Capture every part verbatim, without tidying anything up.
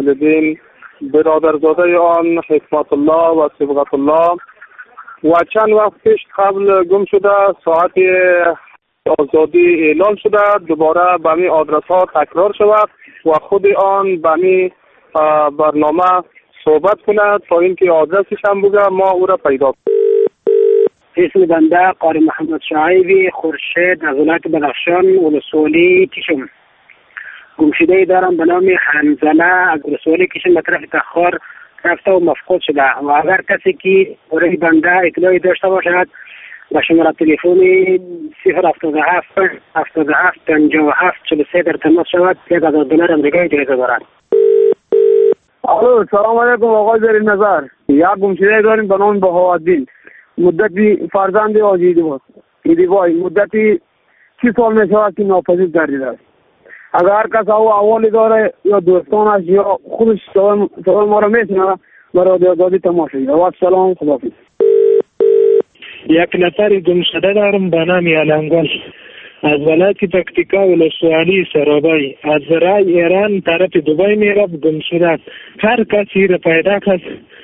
والدین، برادرزاده آن حکمت الله و صبغت الله و چند وقت پیش قبل گم شده ساعت آزادی اعلان شده دوباره به می آدرس ها تکرار شود و خود آن به می برنامه صحبت کند تا اینکه آدرسش هم بگه ما او را پیدا کنیم. اسم بنده قاری محمد شعیبی خورشید از ولایت بدخشان ولسوالی کشم. گمشده دارم به نام حنظله از ولسوالی کشم به طرف تخار رفته و مفقود شده و اگر کسی که برای بنده اطلاعی داشته باشد با شماره تلفنی صفر هفتاد و هفت هفتاد و هفت پنجاه و هفت چهل و سه در تماس شود یک هزار دلار امریکایی جایزه دارد. الو سلام علیکم آقای زیر نظر. یک گمشده داریم به نام بهاءالدین، مدتی فرزند آجیدی بود ایدی وای مدتی سی سال می شود که ناپدید گردیده است. اگر هر کس او احوالی داره یا دوستانش یا خودش سوال ما را میشنه برای آزادی تماس شد. و سلام خداحافظ. یک نفر گمشده دارم به نام علمگل از ولایت پکتیکا ولسوالی سرابی از رای ایران طرف دبی میرفت گم شده. هر کسی را پیدا کرد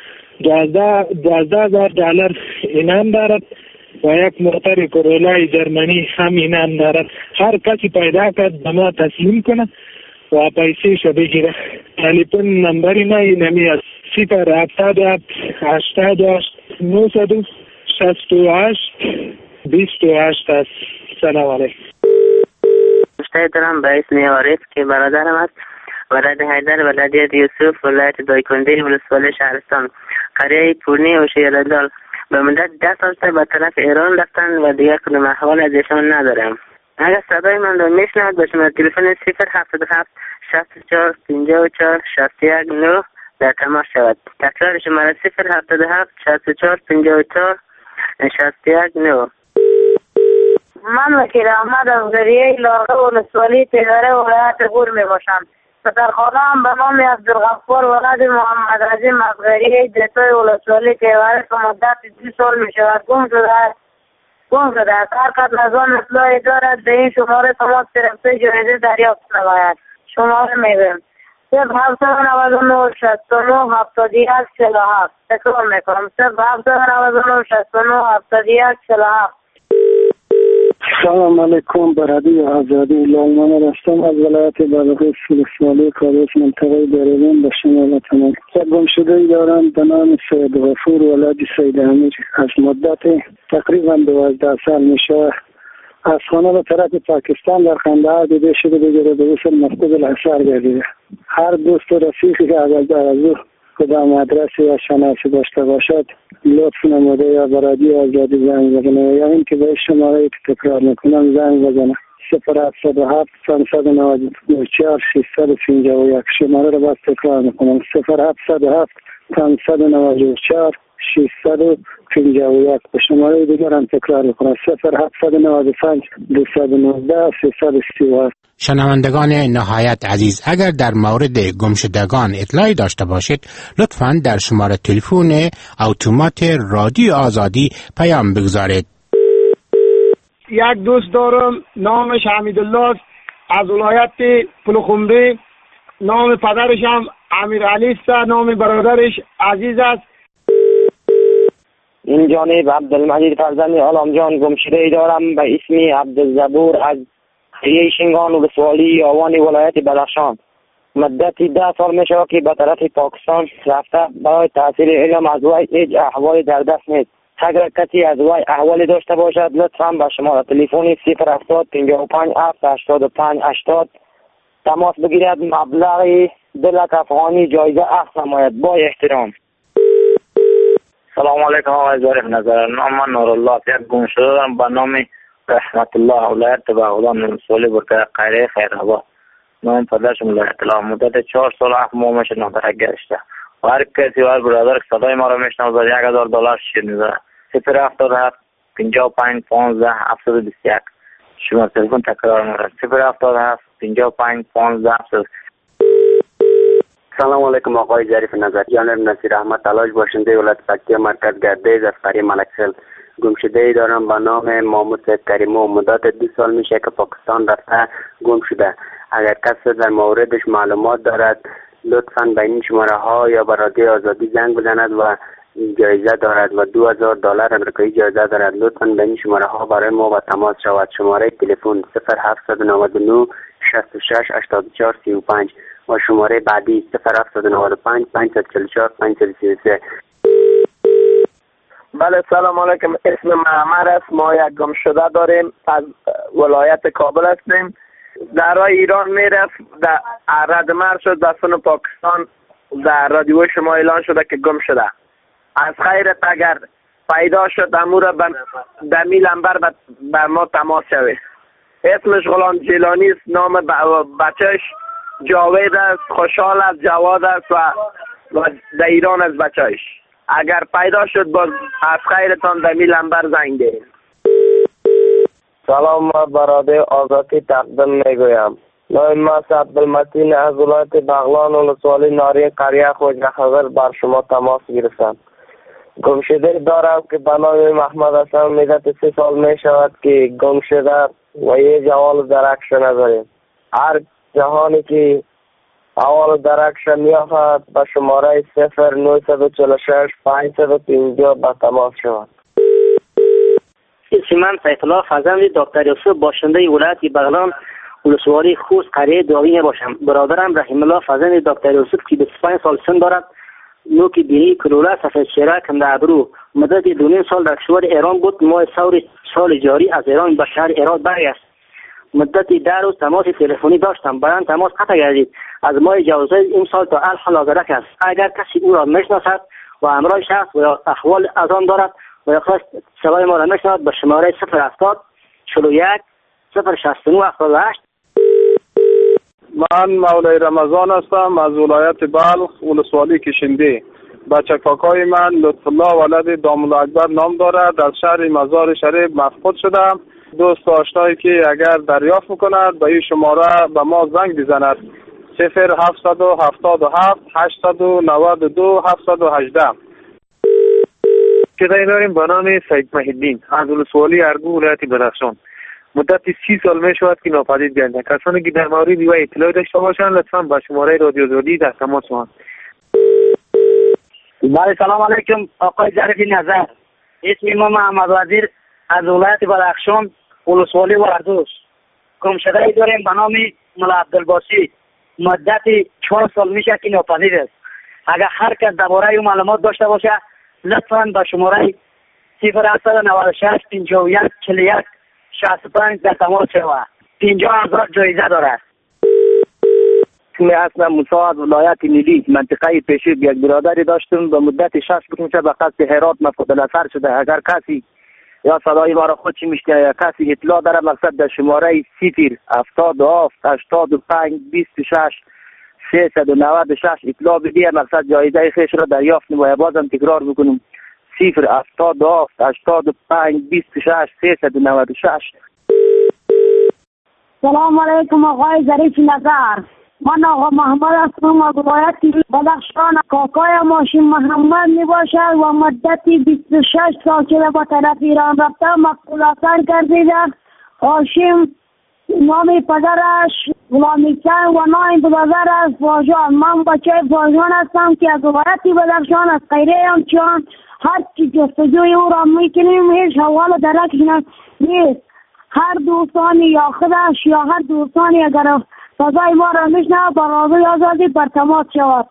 دوازده هزار دلار انعام دارد و یک موتر کرولای جرمنی هم انعام دارد. هر کسی پیدا کرد به ما تسلیم کنه و پیسه شو بگیره. تلفن نمبر ما اینمی است صفر هفتاد و هفت هشتاد و هشت نهصد و شصت و هشت بیست و هشت است. سلام علیکم. مشتاق دارم به اسم عارف که برادرم است، ولایت حیدر ولایت یوسف ولایت دایکنده ولسوالی شهرستان قریه پورنی و شیرالدال به مدت ده سال به طرف ایران رفتن و دیگر کدام احوال از ایشان ندارم. اگر صدای من را میشنوید به شماره تلفن صفر هفتاد و هفت شصت و چهار پنجاه و چهار شصت و یک نه در تماس شود. تکرار شماره صفر هفتاد و هفت شصت و چهار پنجاه و چهار شصت و یک نه. من وکیل احمد از ذریعه لارغه ولسوالی تیغره ولایت غور می باشم. پسرخانه هم به نام عبدالغفار ولد محمد عظیم از ذریعه دیتای ولسوالی تیغره که مدت دو سال می شود گم شده است. گم شده است. هر کس از آن اطلاعی دارد به این شماره تماس گرفته جایزه دریافت نماید. شماره می بیم صفر هفتصد و نود و نه شصت و نه هفتاد و یک چهل و هفت. تکرار می کنم صفر هفتصد و نود و نه شصت و نه هفتاد و یک چهل و هفت. سلام علیکم. برادی آزادی لالمان هستم از ولایت بلوچ ولسوالی کارش منطقه بریلین به شمال تمام. گم شده دارم به نام سید غفور ولد سید امیر از مدت تقریبا دوازده سال میشه از خانه به طرف پاکستان در خنده‌ها دیده شده بگیره به وصل مسجد الحصار گردیده. هر دوست و رفیقی که از او کدام آدرسی یا شناسی داشته باشد لطف نموده یا برادی آزادی زنگ بزنه یا این که به شماره که تکرار میکنم زنگ بزنه صفر هفتاد و هفت پانصد و نود و چهار ششصد و پنجاه و یک. شماره رو باز تکرار میکنم صفر هفتاد و هفت پانصد و نود و چهار ششصد و پنجاه و یک. به شماره دیگر هم تکرار میکنم صفر هفتاد و نود و پنج دویست و نوزده سیصد و سی و هفت. شنوندگان نهایت عزیز، اگر در مورد گمشدگان اطلاعی داشته باشید لطفاً در شماره تلفن اتومات رادیو آزادی پیام بگذارید. یک دوست دارم نامش حمیدالله از ولایت پلخمری، نام پدرش هم امیرعلی است، نام برادرش عزیز است. این جانب عبدالمجید فرزند علام جان گمشده ای دارم به اسم عبدالزبور از قریه شنگان ولسوالی آوان ولایت بدخشان. مدت ده سال می شود که به طرف پاکستان رفته برای تحصیل علم. از وی هیچ احوالی در دست نیست. اگر کسی از وی احوالی داشته باشد لطفاً به شماره تلفنی صفر هفتاد پنجاه و پنج هفت هشتاد و پنج هشتاد تماس بگیرد. مبلغ دو لک افغانی جایزه اخذ نماید. با احترام. سلام علیکم آقای ظریف نظر. نام من نورالله یک گمشده دارم به نام رحمت الله ولایت بغلان ولسوالی برکه قریه خیرآباد. نام پدرش ولایت الله. مدت چهار سال هفت ماه میشه نامبرک گشته و هر کسی و هر برادر که صدای ما را میشنوه یک هزار دلار شیر میذاره. صفر هفتاد و هفت پنجاه و پنج پانزده هفتصد و بیست و یک. شما تلفن تکرار میکنم صفر هفتاد و هفت پنجاه و پنج پانزده هفتصد. سلام علیکم آقای ظریف نظر. جانب نصیر احمد تلاش باشنده ولایت پکتیا مرکز گردیز از قریه ملکسل. گمشده ای دارم به نام محمود سید کریمو. مدت دو سال میشه که پاکستان رفته گم شده. اگر کسی در موردش معلومات دارد لطفاً به این شماره ها یا به رادیو آزادی زنگ بزند و جایزه دارد و دو هزار دلار امریکایی جایزه دارد. لطفاً به این شماره ها برای ما با تماس شود. شماره تلفن صفر هفت نه نه شصت و شش هشتاد و چهار سی و پنج و شماره بعدی صفر هفت نه پنج پانصد و چهل و چهار پانصد و سی و سه. بله سلام علیکم، اسم معمر است. ما یک گمشده داریم، از ولایت کابل هستیم. در راه ایران میرفت، در ردمر شد در سن پاکستان. در رادیو شما اعلان شده که گم شده. از خیرت اگر پیدا شد امور در میل انبر بر ما تماس شوه. اسمش غلام جیلانی است، نام بچهش جاوید است، خوشحال است، جواد است و در ایران از بچهش. اگر پیدا شد باز از خیرتان در میل انبر زنگ دهید. سلام، ما برادر آزادی تقدیم میگویم. نام ما عبدالمتین از ولایت بغلان ولسوالی ناری قریه خواجه خضر بر شما تماس گرفتم. گمشده دارم که به نام محمد حسن مدت سه سال می شود که گم شده و یه جوال درکش نداریم. هر جهانی که اول درکش میافد به شماره صفر نه چهار شش پانصد و پنجاه به تماس شود. اسم من سیف الله فرزند دکتر یوسف باشنده ولایت بغلان ولسوالی خوست قریه داوی باشم. برادرم رحیم الله فرزند دکتر یوسف که بیست و پنج سال سن دارد، نوک بینی، کلوله، سفید چهره، کمده ابرو، مدت دو نیم سال در کشور ایران بود. ماه سور سال جاری از ایران به شهر ایران برگشت. مدت ده روز تماس تلفنی داشتم، بعد تماس قطع گردید. از ماه جوزه این سال تا الان حاضرک است. اگر کسی او را میشناسد و همراه شخص و احوال از آن دارد و یا خواست صدای ما را میشناسد به شماره صفر هفتاد چهل و یک صفر شصت و نه هفتاد و هشت. من مولای رمضان هستم از ولایت بلخ ولسوالی کشنده. بچه کاکای من لطف الله ولد دامل اکبر نام دارد، از شهر مزار شریف مفقود شدم. دوست آشنایی که اگر دریافت میکند به این شماره به ما زنگ بزند صفر هفت هفت هفت هشت نه دو هفت یک هشت. کدای داریم به نام سید محیدین از ولسوالی ارگو ولایت بدخشان. مدت سی سال می شود که ناپدید گردند. کسانی که در مورد وی اطلاع داشته باشند لطفاً به شماره رادیو آزادی در تماس شوند. بله سلام علیکم آقای ظریف نظر. اسم ما محمد وزیر از ولایت بدخشان ولسوالی وردوس. گمشده ای داریم به نام ملا عبدالباسی. مدت چهار سال میشه که ناپدید است. اگر هر کس درباره او معلومات داشته باشه لطفاً به شماره صفر هفت نه شش پنجاه و یک چهل و یک شصت و پنج در تماس شود. پنجاه هزار جایزه دارد. اسم اسم موسی از ولایت نیلی منطقه پیشید یک برادری داشتم به مدت شش میشه به قصد هرات مفقود النظر شده. اگر کسی یا صدای ما را خود چی میشنه یا کسی اطلاع داره مقصد در شماره صفر هفتاد و هفت هشتاد و پنج بیست و شش سیصد و نود و شش اطلاع بدهد مقصد جایزه خیش را دریافت نماید. بازم تکرار میکنم صفر هفتاد و هفت هشتاد و پنج بیست و شش سیصد و نود و شش. سلام علیکم آقای ظریف نظر. من آقا محمد هستم از ولایت بدخشان. کاکای ماشین محمد می باشد و مدتی بیست و شش سال شده با طرف ایران رفته مقتول اثر گردیده. هاشم نام پدرش غلامیسن و نام برادرش فاجان. من بچه فاجان هستم که از ولایت بدخشان از خیره همچنان هر چی جستجوی او را میکنیم هیچ حوال درک نیست. هر دوستانی یا خودش یا هر دوستانی اگر صدای ما را میشنه با رادیو آزادی بر تماس شود.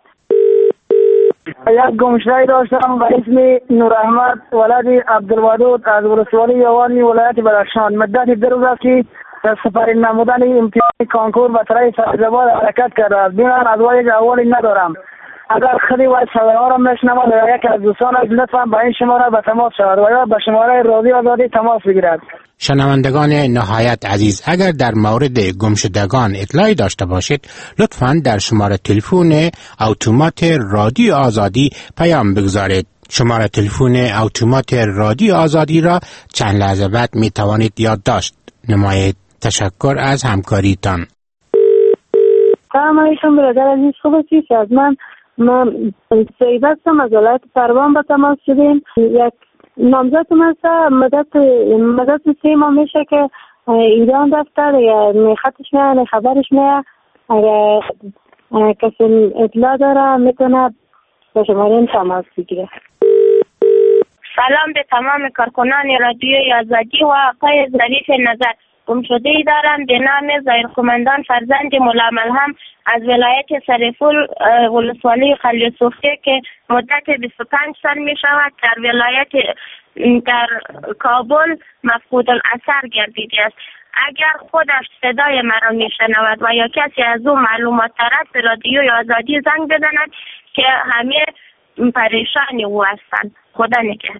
یک گمشده داشتم به اسم نور احمد ولد عبدالودود از ولسوالی یوانی ولایت بدخشان. مدت دو روز است که در سفر نمودن امتحان کانکور به طرح فیض‌آباد حرکت کرده است. بنابراین از وای اولی ندارم. اگر خودی و صدای ها را میشنود یا یکی از دوستانش لطفا به این شماره به تماس شود و یا به شماره رادیو آزادی تماس بگیرد. شنوندگان نهایت عزیز، اگر در مورد گمشدگان اطلاعی داشته باشید لطفاً در شماره تلفن اتومات رادیو آزادی پیام بگذارید. شماره تلفن اتومات رادیو آزادی را چند لحظه بعد می توانید یادداشت نمایید. تشکر از همکاریتان. سلام علیکم برادر عزیز، خوب هستید؟ از من من سعید هستم از ولایت پروان به تماس شدیم. یک نامزدم هست مدت مدت سه ماه میشه که ایران رفته یا خطش نه خبرش نه. اگر کسی اطلاع داره میتونه با شماره تماس بگیره. سلام به تمام کارکنان رادیوی آزادی و آقای ظریف نظر. گمشده ای دارم به نام ظاهر قمندان فرزند مولا ملهم از ولایت سرپول ولسوالی خلیل‌صوفی که مدت بیست و پنج سال می شود در ولایت در کابل مفقود الاثر گردیده است. اگر خودش صدای مرا می شنود و یا کسی از او معلومات دارد به رادیوی آزادی زنگ بزند که همه پریشان او هستند. خدا نگهدار.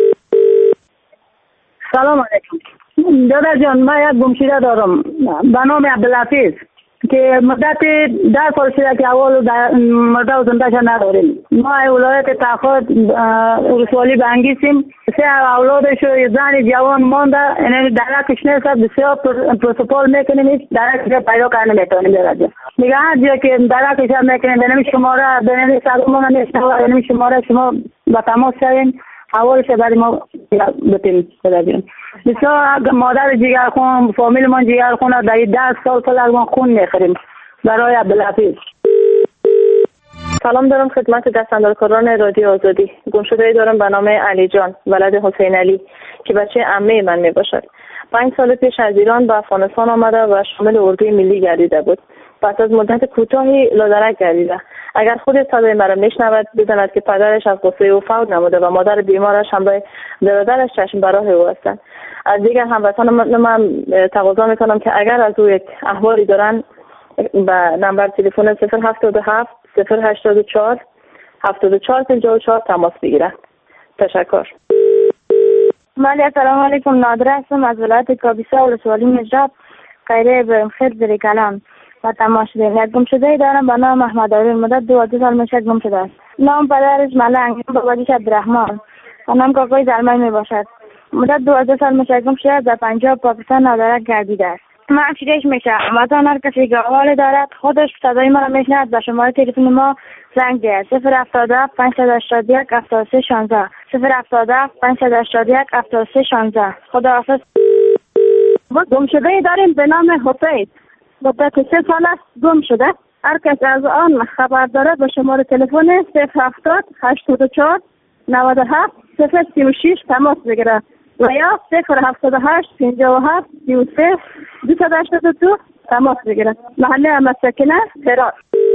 سلام علیکم دادا جان، من یک گمشده دارم به نام عبدالحفیظ که مدت ده سال شده که اول مرده و زندهش نداریم. ما ولایت تخار ولسوالی بنگیسیم. سه اولادش و زن جوان مانده، یعنی درکش نیست، بسیار پروتکل میکنیم، درکش پیدا کنیم میتونیم دادا. میگه هر جا که درکش میکنیم بنام شماره بنام سلام نمیشنوه، بنام شماره شما با تماس شوین اولش برای ما بتیم بدیم. بسیار مادر جگر خون فامیل من جگر خون در ده سال سال از ما خون میخریم برای عبدالحفیظ. سلام دارم خدمت دستاندرکاران رادیو آزادی. گمشده‌ای دارم به نام علی جان ولد حسین علی که بچه عمه من می باشد. پنج سال پیش از ایران به افغانستان آمده و شامل اردوی ملی گردیده بود. پس از مدت کوتاهی لادرک گردیده. اگر خود صدای مرا میشنود بداند که پدرش از غصه او فوت نموده و مادر بیمارش همراه برادرش چشم براه او هستند. از دیگر هموطنان من تقاضا میکنم که اگر از او یک احوالی دارن به نمبر تلفن صفر هفتاد و هفت صفر هشتاد و چهار هفتاد و چهار پنجاه و چهار تماس بگیرند. تشکر. مالی سلام علیکم، نادره هستم از ولایت کابیسا ولسوالی مجرد قیره ابراهیم خیل زیر کلام و تماس شدیم. یک گمشده دارم به نام محمد علی مدت دو دو سال میشه گم شده است. نام پدرش ملنگ، بابایش عبدالرحمن و نام کاکای زلمه می باشد. مدت دو دو سال میشه گم شده در پنجاب پاکستان نادرک گردیده است. من فیدش میشه وطن هر کسی که حال دارد خودش صدای ما را میشنود به شماره تلفن ما زنگ دهد صفر هفتاد و هفت پانصد و هشتاد و یک هفتاد و سه شانزده صفر هفتاد و هفت پانصد و هشتاد و یک هفتاد و سه شانزده. خداحافظ. ما گمشده داریم به نام حسین، مدت سه سال است گم شده. هر کس از آن خبر دارد به شماره تلفن صفر هفتاد هشتاد و چهار نود و هفت صفر سی و شش تماس بگیرد و یا صفر هفتاد و هشت پنجاه و هفت سی و سه دویست و هشتاد و دو تماس بگیرد. محله مسکنه هرات.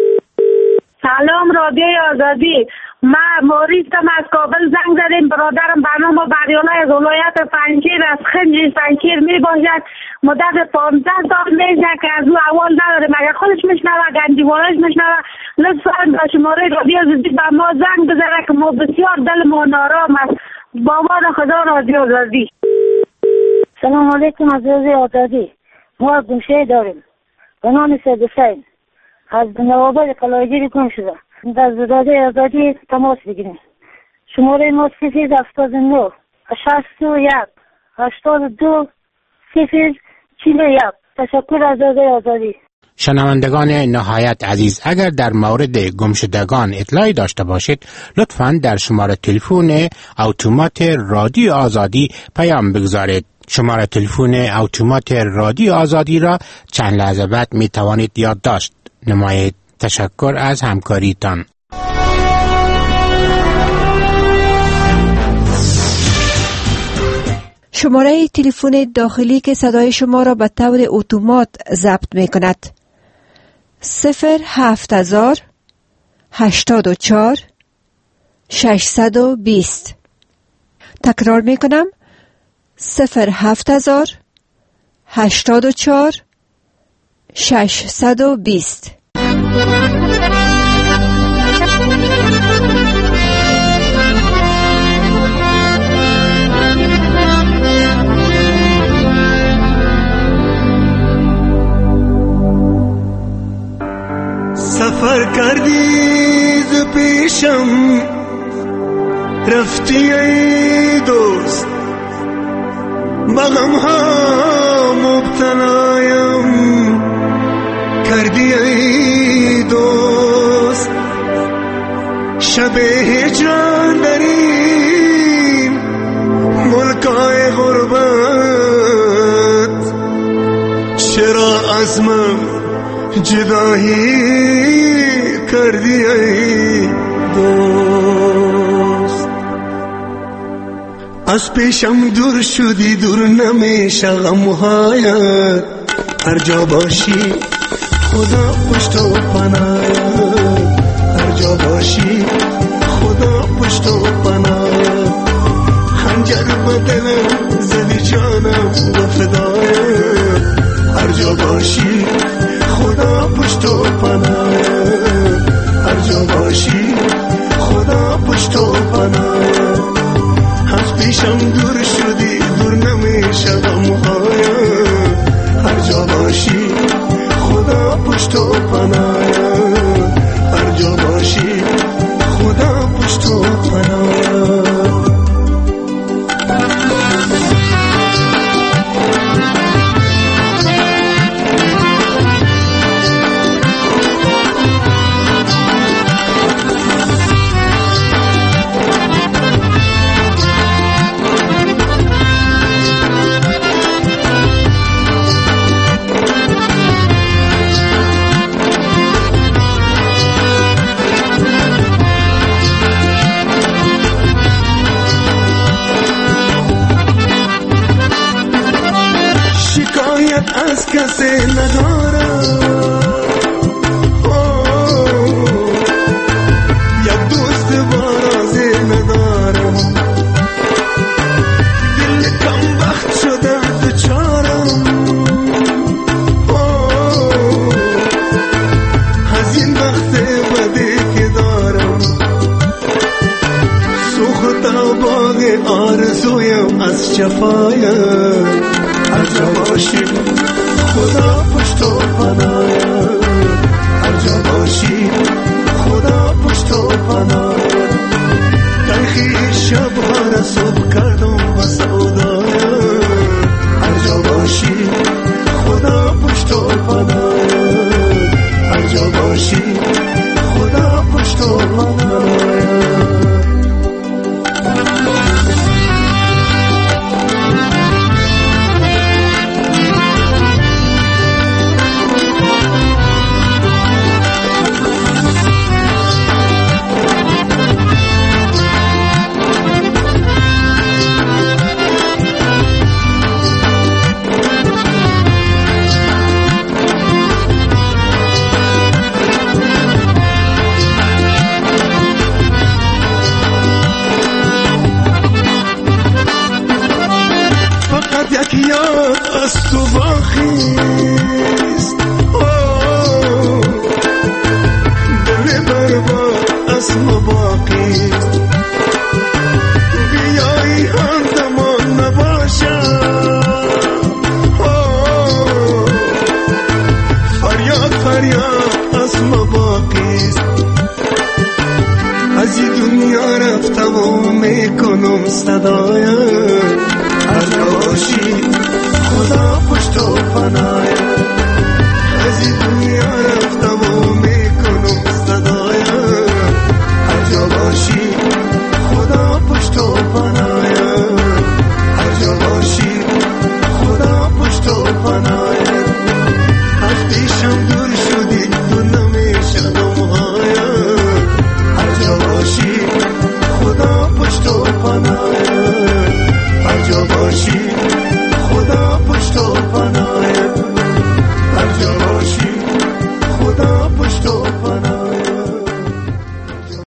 سلام رادیوی آزادی. ما موریستم از کابل زنگ زدیم. برادرم برنامه بریاله از ولایت پنجشیر از خنج پنجشیر می باشد. مدت پانزده سال میشه که از او اول نداریم. اگر خودش میشنوه گنجیوالش میشنوه لطفا به شماره رادیو آزادی به ما زنگ بزنه که ما بسیار دل ما نارام است. با ما خدا رادیو آزادی. سلام علیکم از رادیو آزادی. ما گمشده داریم به نام سید حسین از نواباد قلایگیری گم شده. در رادیو آزادی تماس بگیریم. شماره ما صفر هفتاد و نه شصت و یک هشتاد و دو صفر چهل و یک. تشکر از رادیو آزادی. شنوندگان نهایت عزیز، اگر در مورد گمشدگان اطلاعی داشته باشید لطفاً در شماره تلفن اتومات رادیو آزادی پیام بگذارید. شماره تلفن اتومات رادیو آزادی را چند لحظه بعد می توانید یادداشت نمایید. تشکر از همکاریتان. شماره تلفن داخلی که صدای شما را به طور اتومات ضبط می کند صفر هفت هزار هشتاد و چهار ششصد و بیست. تکرار می کنم صفر هفت هزار هشتاد و چهار ششصد و بیست. سفر کردی ز پیشم رفتی ای دوست، بغم ها مبتلایم کردی ای دوست. شب هجران در این ملکای غربت چرا از من جدایی کردی ای دوست. از پیشم دور شدی، دور نمیشه غمهایت. هر جا باشی خدا پشت و پناهت. هر جا باشی خدا پشت و پناهت. خنجر بدلم زدی جانم و فدایت. هر جا باشی خدا پشت و پناهت. هر جا باشی خدا پشت و پناهت. از پیشم دور شدی، دور نمیشه غمهایت. هر جا باشی خدا پشت و پناهت. هر جا باشی خدا پشت و پناهت. از کسی ندارم، یک دوست بارازی ندارم. دل کم بخت شده دچارم، از این بخت بدی که دارم. سوخت باغ آرزویم از جفایم. هر جا باشی خدا پشت و پناهت. هر جا باشی خدا پشت و پناهت. تلخی شبها را صبح کردم و سودایت. هر جا باشی خدا پشت و پناهت. هر جا باشی خدا پشت و پناهت. از تو باخیست دل برباد از ما باقیست. بیایی همدمان نباشم، فریاد فریاد از ما باقیست. از این دنیا رفتم و میکنم صدایم.